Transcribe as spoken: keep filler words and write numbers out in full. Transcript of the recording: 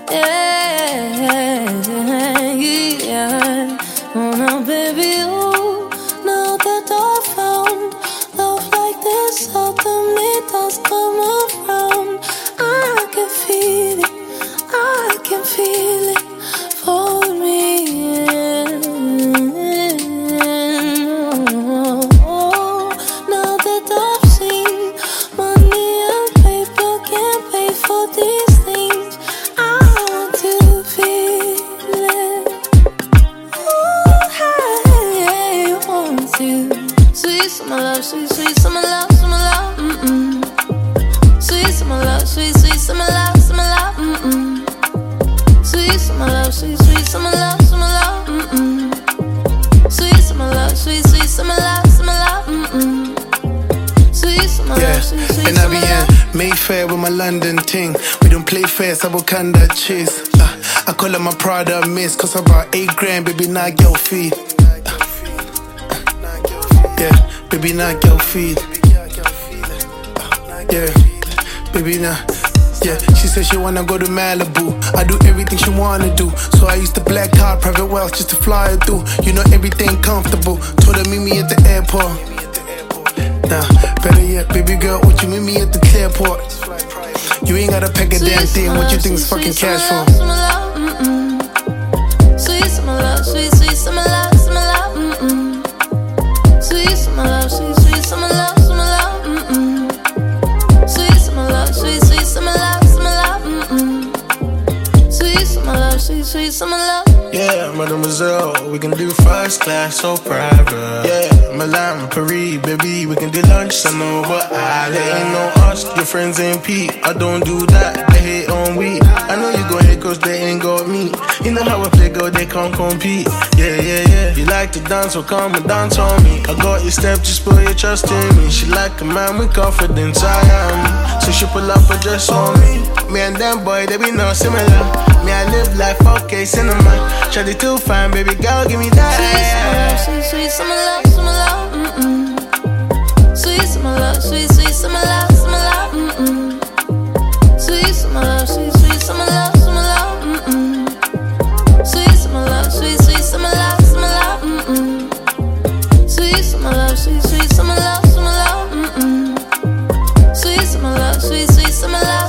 yeah, yeah. Oh, now, baby, oh, now that I found love like this, seldom it does come around. I can feel it, I can feel it for me. Oh, now that I've seen money and paper can't pay for these things, I want to feel it. Ooh, hey, I want to. Sweet summer love, sweet, sweet summer love, summer love, mm-mm. Sweet summer love, sweet, sweet summer love, summer love, mm-mm. Sweet summer love, sweet, sweet summer love, summer love, mm-mm. Sweet summer love, sweet, sweet summer love, summer love, mm-mm. Sweet summer love, sweet, sweet and I be in Mayfair with my London ting. We don't play fair, so we kinda chase. Uh, I call her my Prada miss, cause about eight grand, baby, not girl feed. Uh, yeah, baby, not girl feed. Yeah, baby, nah. Yeah, she said she wanna go to Malibu. I do everything she wanna do. So I used to black card, private wealth just to fly her through. You know everything comfortable. Told her meet me at the airport. Nah, better yet, baby girl, would you meet me at the Clearport? You ain't gotta pack a damn thing. What you think is fucking cash for? Sweet summer love, sweet, sweet summer love, summer love, mm-mm. Sweet summer love, sweet, sweet summer love, summer love, mm-mm. Sweet summer love, sweet, sweet summer love, summer love, mm-mm. Sweet summer love, sweet, sweet summer love. Yeah, Mademoiselle, we can do first class or private. Yeah, Milan, Paris, baby, we can do lunch, I know, but I there ain't no us, your friends ain't Pete. I don't do that, they hate on we. I know you gon' hate cause they ain't got me. You know how I play, girl, they can't compete. Yeah, yeah, yeah. You like to dance, so come and dance on me. I got your step, just put your trust in me. She like a man with confidence, I am. So she pull up a dress on me. Me and them boy, they be no similar. Me, I live life, okay, cinema. Shawty too fine, baby girl, give me that. Sweet summer love, sweet, sweet summer love, mm-mm. Sweet summer love, sweet, sweet summer love, summer love, mm-mm. Sweet summer love, sweet, sweet summer love, summer love, mm-mm. Sweet summer love, sweet, sweet summer love, summer love, mm-mm. Sweet summer love, sweet, sweet summer love, summer love, mm-mm. Sweet summer love, sweet, sweet summer love.